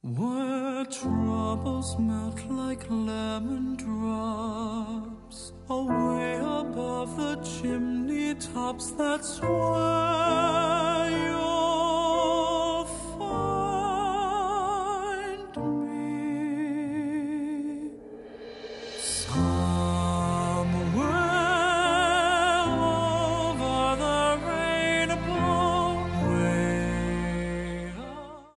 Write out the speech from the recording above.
Where troubles melt like lemon drops away above the chimney tops, that's where